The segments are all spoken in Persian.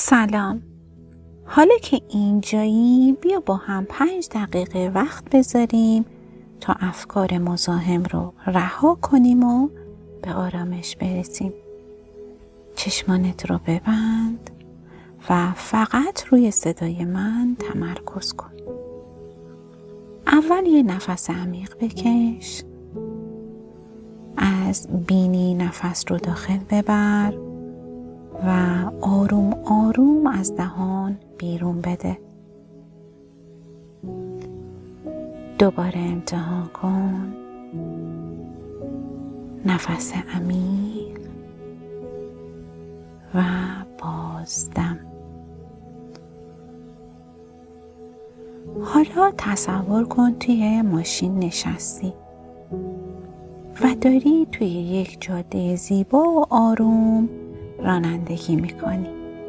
سلام. حالا که اینجایی بیا با هم 5 دقیقه وقت بذاریم تا افکار مزاحم رو رها کنیم و به آرامش برسیم. چشمانت رو ببند و فقط روی صدای من تمرکز کن. اول یه نفس عمیق بکش. از بینی نفس رو داخل ببر و آروم آروم از دهان بیرون بده. دوباره امتحان کن. نفس عمیق و بازدم. حالا تصور کن توی ماشین نشستی و داری توی یک جاده زیبا و آروم رانندگی میکنی.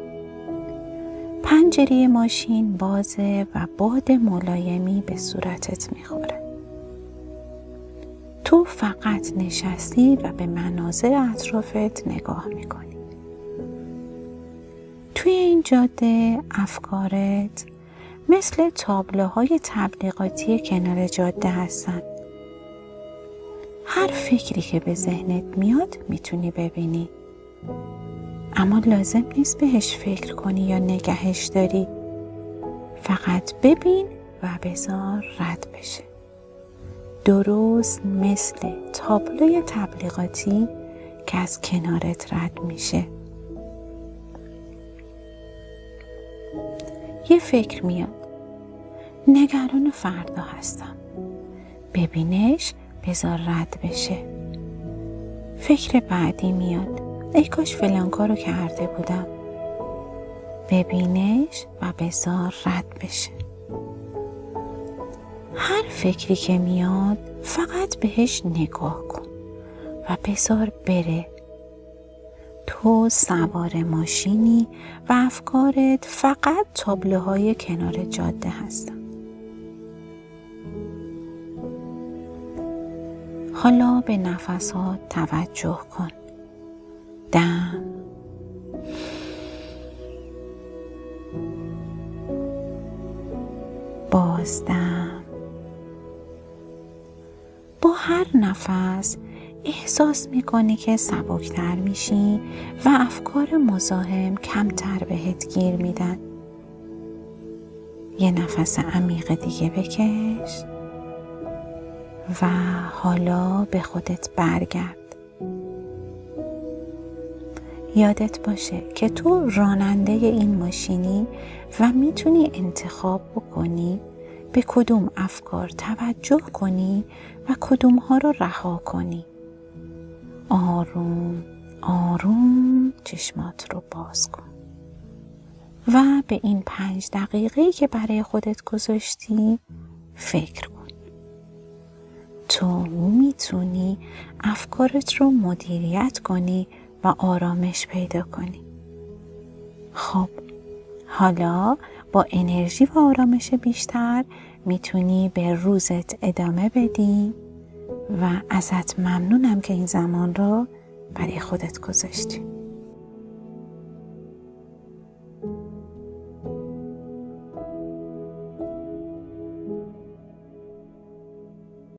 پنجره ماشین بازه و باد ملایمی به صورتت میخوره. تو فقط نشستی و به مناظر اطرافت نگاه میکنی. توی این جاده افکارت مثل تابلوهای تبلیغاتی کنار جاده هستن. هر فکری که به ذهنت میاد میتونی ببینی. اما لازم نیست بهش فکر کنی یا نگهش داری. فقط ببین و بذار رد بشه. درست مثل تابلوی تبلیغاتی که از کنارت رد میشه. یه فکر میاد. نگران فردا هستم. ببینش، بذار رد بشه. فکر بعدی میاد. ای کاش فلان کارو کرده بودم. ببینش و بذار رد بشه. هر فکری که میاد فقط بهش نگاه کن و بذار بره. تو سوار ماشینی و افکارت فقط تابلوهای کنار جاده هستن. حالا به نفسات توجه کن. دم، بازدم. با هر نفس احساس میکنی که سبکتر میشی و افکار مزاحم کمتر بهت گیر میدن. یه نفس عمیق دیگه بکش و حالا به خودت برگرد. یادت باشه که تو راننده این ماشینی و میتونی انتخاب بکنی به کدوم افکار توجه کنی و کدوم ها رو رها کنی. آروم آروم چشمات رو باز کن و به این 5 دقیقه‌ای که برای خودت گذاشتی فکر کن. تو میتونی افکارت رو مدیریت کنی و آرامش پیدا کنی. خب، حالا با انرژی و آرامش بیشتر میتونی به روزت ادامه بدی و ازت ممنونم که این زمان رو برای خودت گذاشتی.